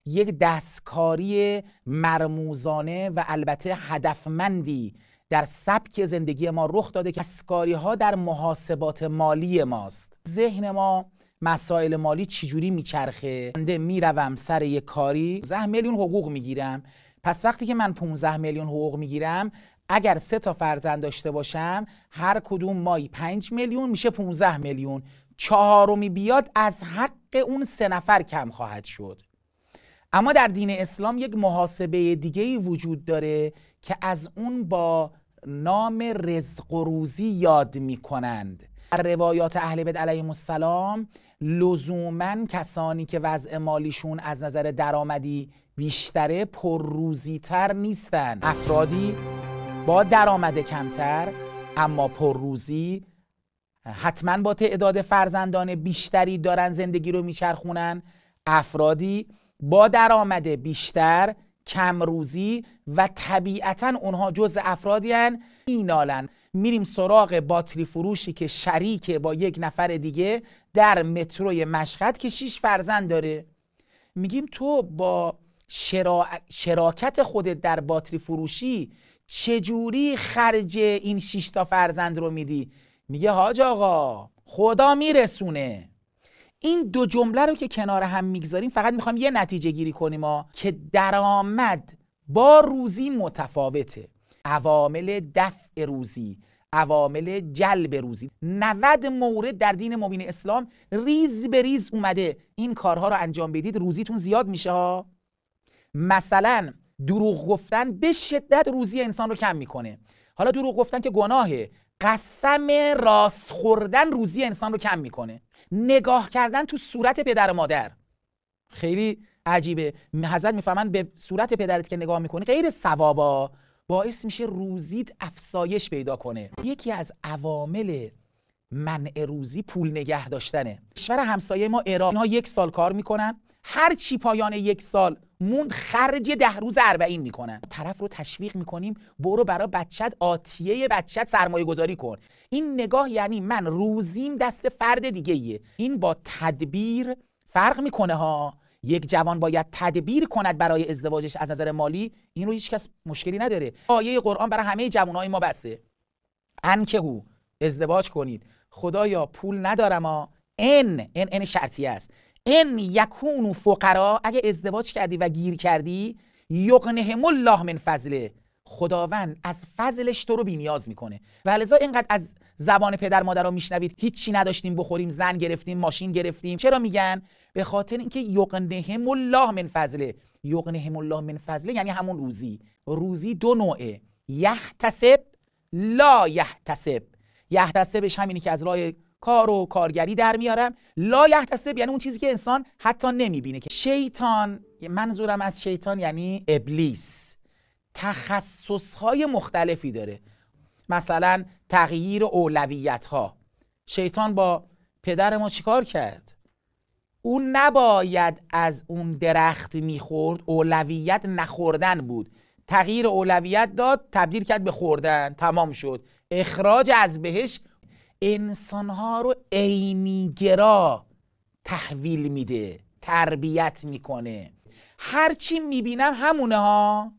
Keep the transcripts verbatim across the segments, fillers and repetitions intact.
یک دستکاری مرموزانه و البته هدفمندی در سبک زندگی ما رخ داده که دستکاری ها در محاسبات مالی ماست. ذهن ما مسائل مالی چجوری میچرخه؟ من میروم سر یک کاری پانزده میلیون حقوق میگیرم، پس وقتی که من پانزده میلیون حقوق میگیرم، اگر سه تا فرزند داشته باشم، هر کدوم مایی پنج میلیون میشه پانزده میلیون، چهارمی بیاد از حق اون سه نفر کم خواهد شد. اما در دین اسلام یک محاسبه دیگه‌ای وجود داره که از اون با نام رزق و روزی یاد میکنند. در روایات اهل بیت علیهم السلام لزوماً کسانی که وضع مالیشون از نظر درآمدی بیشتره پرروزی‌تر نیستن. افرادی با درآمد کمتر اما پرروزی، حتما با تعداد فرزندان بیشتری دارن زندگی رو میچرخونن. افرادی با درآمد بیشتر، کم روزی و طبیعتاً اونها جزء افرادی هن اینالن. میریم سراغ باتری فروشی که شریک با یک نفر دیگه در متروی مشهد که شش فرزند داره. میگیم تو با شرا... شراکت خودت در باتری فروشی چجوری خرج این شش تا فرزند رو میدی؟ میگه حاج آقا خدا میرسونه. این دو جمله رو که کنار هم میگذاریم فقط میخوام یه نتیجه گیری کنیم ها که درآمد با روزی متفاوته. عوامل دفع روزی، عوامل جلب روزی، نود مورد در دین مبین اسلام ریز به ریز اومده این کارها رو انجام بدید روزیتون زیاد میشه ها. مثلا دروغ گفتن به شدت روزی انسان رو کم میکنه. حالا دروغ گفتن که گناهه، قسم راست خوردن روزی انسان رو کم میکنه. نگاه کردن تو صورت پدر و مادر خیلی عجیبه. حضرت میفهمن به صورت پدرت که نگاه میکنی غیر ثوابا، باعث میشه روزیت افزایش پیدا کنه. یکی از عوامل منع روزی پول نگه داشتنه. کشور همسایه ما ایران، اینها یک سال کار میکنن، هر چی پایان یک سال موند خرج ده روز اربعین میکنن. طرف رو تشویق میکنیم برو برای بچت آتیه بچت سرمایه گذاری کن. این نگاه یعنی من روزیم دست فرد دیگه ایه. این با تدبیر فرق میکنه ها. یک جوان باید تدبیر کند برای ازدواجش از نظر مالی، این رو هیچ کس مشکلی نداره. آیه قرآن برای همه جوانای ما بسه. انکهو، ازدواج کنید. خدایا پول ندارم ها. ان ان ان شرطی است. ان یکونوا فقرا، اگه ازدواج کردی و گیر کردی، یغنهم الله من فضله، خداوند از فضلش تو رو بی‌نیاز میکنه. و لذا اینقدر از زبان پدر مادر رو میشنوید هیچی نداشتیم بخوریم، زن گرفتیم، ماشین گرفتیم. چرا میگن؟ به خاطر اینکه یغنهم الله من فضله. یغنهم الله من فضله یعنی همون روزی. روزی دو نوعه، یحتسب لا یحتسب. یحتسبش همینی که از راه کار و کارگری در میارم. لا یحتسب یعنی اون چیزی که انسان حتی نمیبینه. که شیطان، منظورم از شیطان یعنی ابلیس، تخصصهای مختلفی داره. مثلا تغییر اولویت ها. شیطان با پدر ما چیکار کرد؟ اون نباید از اون درخت میخورد، اولویت نخوردن بود. تغییر اولویت داد، تبدیل کرد به خوردن، تمام شد. اخراج از بهشت. انسانها رو عینی‌گرا تحویل میده، تربیت میکنه. هرچی میبینم همونه ها.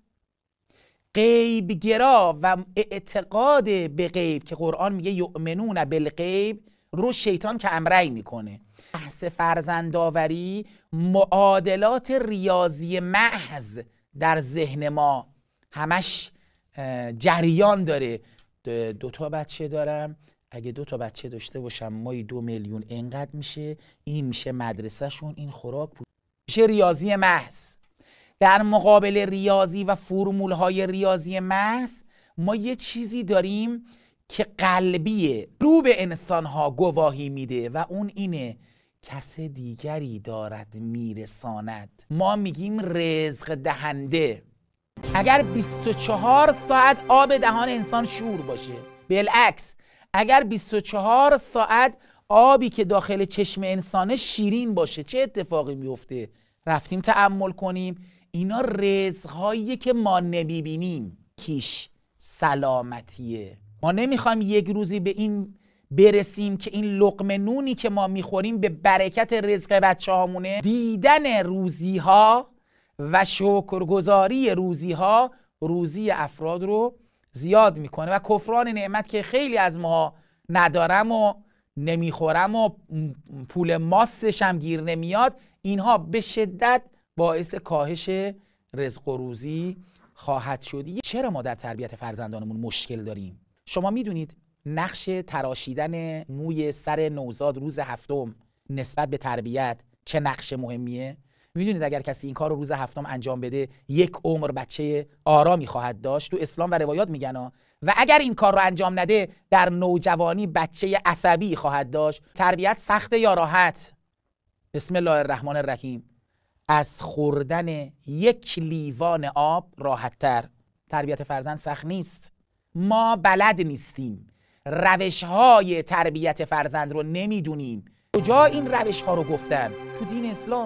غیب‌گرا و اعتقاد به غیب که قرآن میگه یؤمنون بالغیب رو شیطان که امرای میکنه. بحث فرزندآوری معادلات ریاضی محض در ذهن ما همش جریان داره. دو تا بچه دارم، اگه دو تا بچه داشته باشم مایی دو میلیون اینقدر میشه، این میشه مدرسه شون، این خوراک بود. میشه ریاضی محض. در مقابل ریاضی و فرمول های ریاضی محض ما یه چیزی داریم که قلبیه، قلوب انسان ها گواهی میده و اون اینه کس دیگری دارد میرساند. ما میگیم رزق دهنده. اگر بیست و چهار ساعت آب دهان انسان شور باشه، بالعکس اگر بیست و چهار ساعت آبی که داخل چشم انسانه شیرین باشه، چه اتفاقی میفته؟ رفتیم تأمل کنیم. اینا رزق‌هاییه که ما نمیبینیم. کیش سلامتیه. ما نمیخوایم یک روزی به این برسیم که این لقمه نونی که ما میخوریم به برکت رزق بچه هامونه. دیدن روزی ها و شکرگزاری روزی ها روزی افراد رو زیاد میکنه و کفران نعمت که خیلی از ما ندارم و نمیخورم و پول ماستش هم گیر نمیاد، اینها به شدت باعث کاهش رزق و روزی خواهد شد. چرا ما در تربیت فرزندانمون مشکل داریم؟ شما میدونید نقش تراشیدن موی سر نوزاد روز هفتم نسبت به تربیت چه نقش مهمیه؟ میدونید اگر کسی این کار رو روز هفتم انجام بده یک عمر بچه آرامی خواهد داشت. تو اسلام و روایات میگن ها. و اگر این کار رو انجام نده در نوجوانی بچه عصبی خواهد داشت. تربیت سخته یا راحت؟ بسم الله الرحمن الرحیم. از خوردن یک لیوان آب راحت تر. تربیت فرزند سخت نیست. ما بلد نیستیم، روش های تربیت فرزند رو نمیدونیم. کجا این روش ها رو گفتن؟ تو دین اسلام.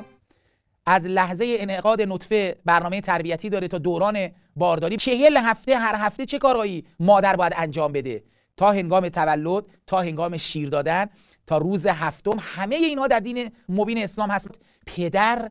از لحظه انعقاد نطفه برنامه تربیتی داره تا دوران بارداری. چهل هفته هر هفته چه کارهایی مادر باید انجام بده تا هنگام تولد، تا هنگام شیر دادن، تا روز هفتم. همه اینها در دین مبین اسلام هست. پدر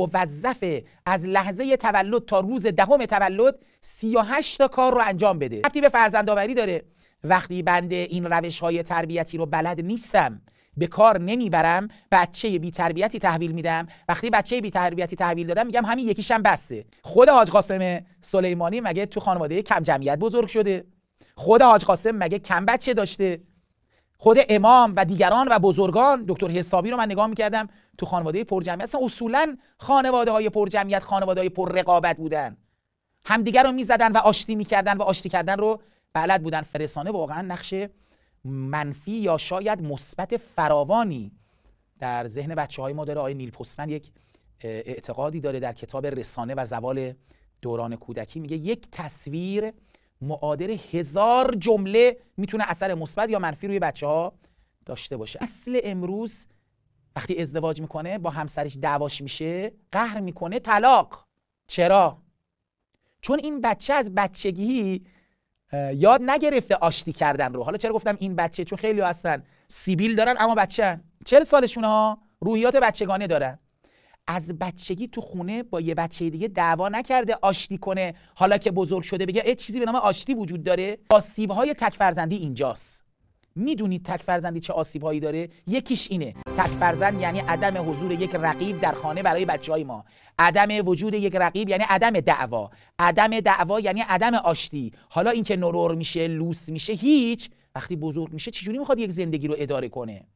موظفه از لحظه تولد تا روز دهم تولد سی و هشت تا کار رو انجام بده. ربطی به فرزندآوری داره. وقتی بنده این روش های تربیتی رو بلد نیستم، به کار نمیبرم، بچه بی تربیتی تحویل میدم. وقتی بچه بی تربیتی تحویل دادم میگم همین یکیشم بسته. خود حاج قاسم سلیمانی مگه تو خانواده کم جمعیت بزرگ شده؟ خود حاج قاسم مگه کم بچه داشته؟ خود امام و دیگران و بزرگان، دکتر حسابی رو من نگاه میکردم تو خانواده پر جمعیت. اصلا اصولا خانواده های پر جمعیت خانواده های پر رقابت بودن، همدیگر رو میزدن و آشتی میکردن و آشتی کردن رو بلد بودن. فرسانه واقعا نقش منفی یا شاید مثبت فراوانی در ذهن بچه‌های ما داره. آقای نیل پستمن یک اعتقادی داره در کتاب رسانه و زوال دوران کودکی، میگه یک تصویر معادل هزار جمله میتونه اثر مثبت یا منفی روی بچه‌ها داشته باشه. اصل امروز وقتی ازدواج میکنه با همسرش دعواش میشه، قهر میکنه، طلاق. چرا؟ چون این بچه از بچگی یاد نگرفته آشتی کردن رو. حالا چرا گفتم این بچه؟ چون خیلی هستن سیبیل دارن اما بچه‌ن، چهل سالشونه ها، روحیات بچگانه دارن. از بچگی تو خونه با یه بچه دیگه دعوا نکرده آشتی کنه، حالا که بزرگ شده بگه ای چیزی به نام آشتی وجود داره. آسیب‌های تک فرزندی اینجاست. میدونید تک فرزندی چه آسیب‌هایی داره؟ یکیش اینه، تک فرزند یعنی عدم حضور یک رقیب در خانه برای بچه‌های ما. عدم وجود یک رقیب یعنی عدم دعوا. عدم دعوا یعنی عدم آشتی. حالا اینکه نورور میشه، لوس میشه، هیچ. وقتی بزرگ میشه چجوری میخواد یک زندگی رو اداره کنه؟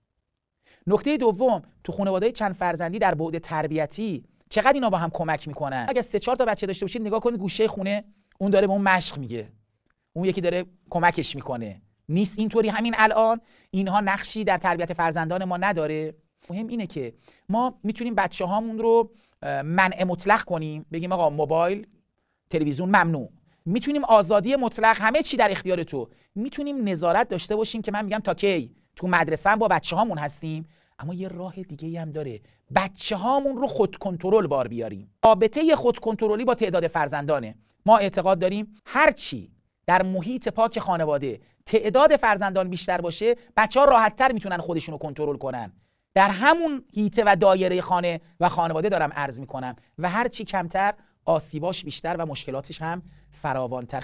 نکته دوم، تو خانواده چند فرزندی در بعد تربیتی چقدر اینا با هم کمک میکنن. اگه سه چهار تا بچه داشته باشید نگاه کنید گوشه خونه اون داره به اون مشق میگه، اون یکی داره کمکش میکنه. نیست اینطوری همین الان اینها نقشی در تربیت فرزندان ما نداره؟ مهم اینه که ما میتونیم بچه هامون رو منع مطلق کنیم، بگیم آقا موبایل تلویزیون ممنوع. میتونیم آزادی مطلق، همه چی در اختیار تو. میتونیم نظارت داشته باشیم که من میگم تا کی تو مدرسه هم با بچه هامون هستیم. اما یه راه دیگه هم داره، بچه هامون رو خود کنترل بار بیاریم. رابطه خود کنترلی با تعداد فرزندانه. ما اعتقاد داریم هر چی در محیط پاک خانواده تعداد فرزندان بیشتر باشه، بچه‌ها راحت‌تر میتونن خودشون رو کنترل کنن. در همون حیطه و دایره خانه و خانواده دارم عرض میکنم. و هر چی کمتر آسیباش بیشتر و مشکلاتش هم فراوانتر.